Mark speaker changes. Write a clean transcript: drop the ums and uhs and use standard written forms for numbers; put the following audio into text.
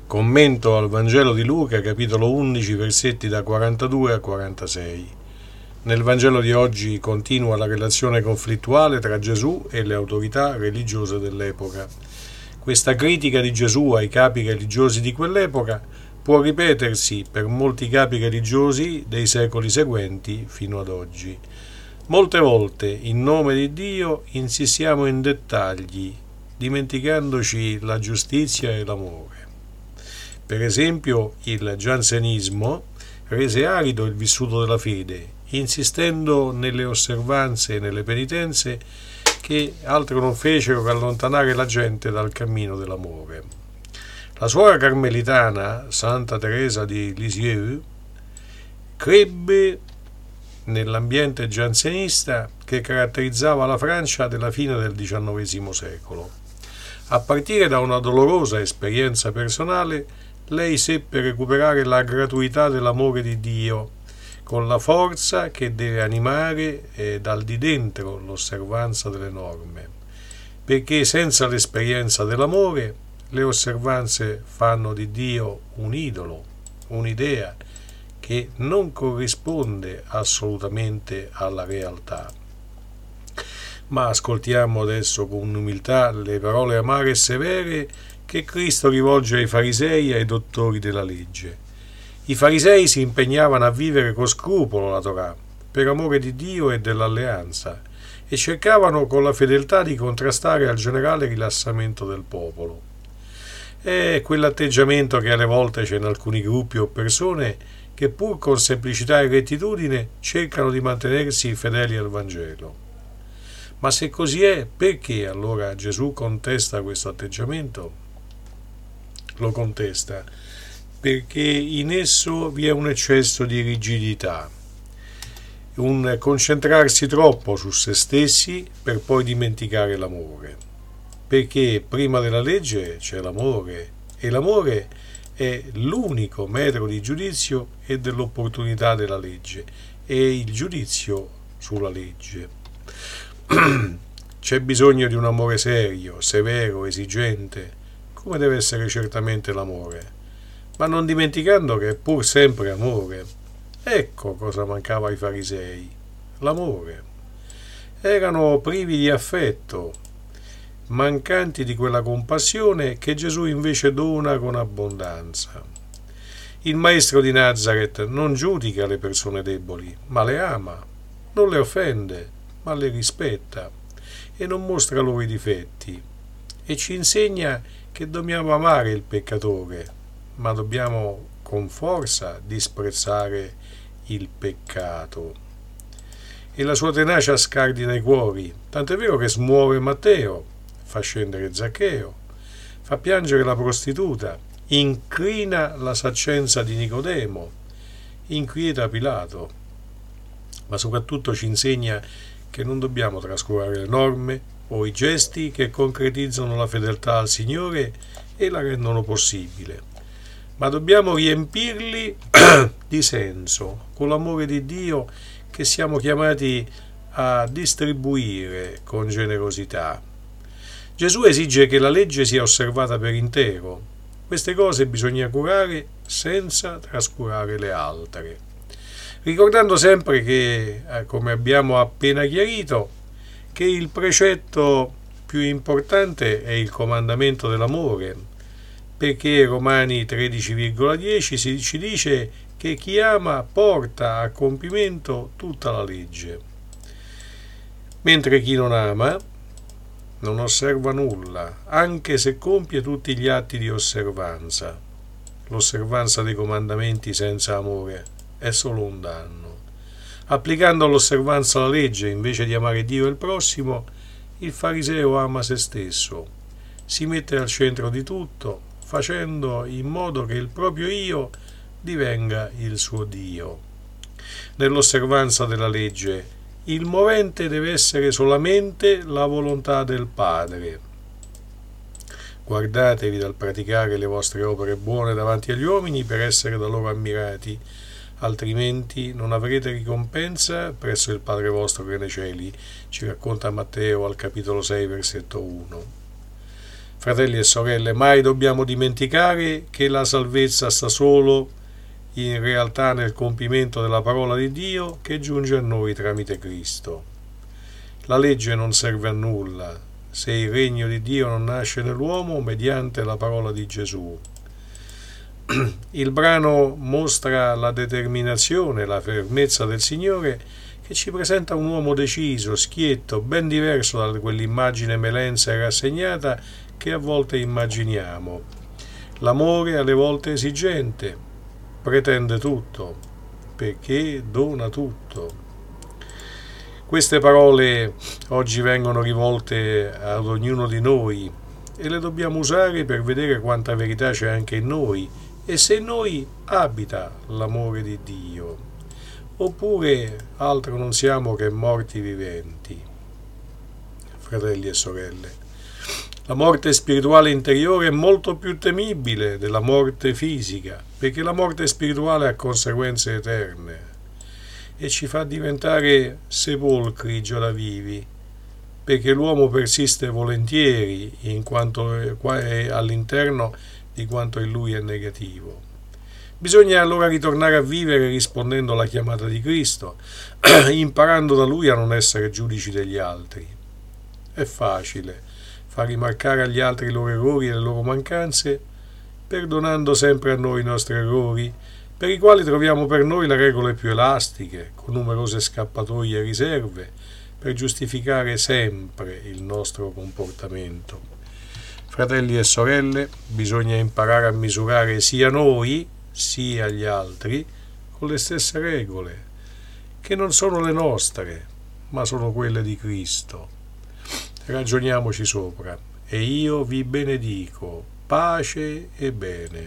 Speaker 1: Commento al Vangelo di Luca, capitolo 11, versetti da 42 a 46. Nel Vangelo di oggi continua la relazione conflittuale tra Gesù e le autorità religiose dell'epoca. Questa critica di Gesù ai capi religiosi di quell'epoca può ripetersi per molti capi religiosi dei secoli seguenti fino ad oggi. Molte volte, in nome di Dio, insistiamo in dettagli, dimenticandoci la giustizia e l'amore. Per esempio, il giansenismo rese arido il vissuto della fede, insistendo nelle osservanze e nelle penitenze che altro non fecero che allontanare la gente dal cammino dell'amore. La suora carmelitana, Santa Teresa di Lisieux, crebbe nell'ambiente giansenista che caratterizzava la Francia della fine del XIX secolo. A partire da una dolorosa esperienza personale, lei seppe recuperare la gratuità dell'amore di Dio, con la forza che deve animare dal di dentro l'osservanza delle norme, perché senza l'esperienza dell'amore le osservanze fanno di Dio un idolo, un'idea che non corrisponde assolutamente alla realtà. Ma ascoltiamo adesso con umiltà le parole amare e severe che Cristo rivolge ai farisei e ai dottori della legge. I farisei si impegnavano a vivere con scrupolo la Torah, per amore di Dio e dell'alleanza, e cercavano con la fedeltà di contrastare al generale rilassamento del popolo. È quell'atteggiamento che alle volte c'è in alcuni gruppi o persone che pur con semplicità e rettitudine cercano di mantenersi fedeli al Vangelo. Ma se così è, perché allora Gesù contesta questo atteggiamento? Lo contesta perché in esso vi è un eccesso di rigidità, un concentrarsi troppo su se stessi per poi dimenticare l'amore, perché prima della legge c'è l'amore e l'amore è l'unico metro di giudizio e dell'opportunità della legge e il giudizio sulla legge. C'è bisogno di un amore serio, severo, esigente, come deve essere certamente l'amore, ma non dimenticando che è pur sempre amore. Ecco cosa mancava ai farisei: l'amore. Erano privi di affetto, mancanti di quella compassione che Gesù invece dona con abbondanza. Il maestro di Nazareth non giudica le persone deboli, ma le ama, non le offende, ma le rispetta e non mostra loro i difetti, e ci insegna che dobbiamo amare il peccatore, ma dobbiamo con forza disprezzare il peccato. E la sua tenacia scardina i cuori, tant'è vero che smuove Matteo, fa scendere Zaccheo, fa piangere la prostituta, incrina la saccenza di Nicodemo, inquieta Pilato, ma soprattutto ci insegna che non dobbiamo trascurare le norme o i gesti che concretizzano la fedeltà al Signore e la rendono possibile, ma dobbiamo riempirli di senso, con l'amore di Dio che siamo chiamati a distribuire con generosità. Gesù esige che la legge sia osservata per intero. Queste cose bisogna curare senza trascurare le altre, ricordando sempre che, come abbiamo appena chiarito, che il precetto più importante è il comandamento dell'amore, perché Romani 13,10 ci dice che chi ama porta a compimento tutta la legge, mentre chi non ama non osserva nulla, anche se compie tutti gli atti di osservanza. L'osservanza dei comandamenti senza amore è solo un danno. Applicando all'osservanza la legge invece di amare Dio e il prossimo, il fariseo ama se stesso, si mette al centro di tutto, facendo in modo che il proprio io divenga il suo Dio. Nell'osservanza della legge, il movente deve essere solamente la volontà del Padre. Guardatevi dal praticare le vostre opere buone davanti agli uomini per essere da loro ammirati, altrimenti non avrete ricompensa presso il Padre vostro che è nei cieli, ci racconta Matteo al capitolo 6, versetto 1. Fratelli e sorelle, mai dobbiamo dimenticare che la salvezza sta solo in realtà nel compimento della parola di Dio che giunge a noi tramite Cristo. La legge non serve a nulla se il regno di Dio non nasce nell'uomo mediante la parola di Gesù. Il brano mostra la determinazione, la fermezza del Signore, che ci presenta un uomo deciso, schietto, ben diverso da quell'immagine melensa e rassegnata che a volte immaginiamo. L'amore alle volte esigente, pretende tutto, perché dona tutto. Queste parole oggi vengono rivolte ad ognuno di noi e le dobbiamo usare per vedere quanta verità c'è anche in noi e se in noi abita l'amore di Dio, oppure altro non siamo che morti viventi. Fratelli e sorelle, la morte spirituale interiore è molto più temibile della morte fisica, perché la morte spirituale ha conseguenze eterne e ci fa diventare sepolcri già da vivi, perché l'uomo persiste volentieri in quanto è all'interno di quanto in lui è negativo. Bisogna allora ritornare a vivere rispondendo alla chiamata di Cristo, imparando da Lui a non essere giudici degli altri. È facile far rimarcare agli altri i loro errori e le loro mancanze, perdonando sempre a noi i nostri errori, per i quali troviamo per noi le regole più elastiche, con numerose scappatoie e riserve, per giustificare sempre il nostro comportamento. Fratelli e sorelle, bisogna imparare a misurare sia noi, sia gli altri, con le stesse regole, che non sono le nostre, ma sono quelle di Cristo. Ragioniamoci sopra, e io vi benedico, pace e bene.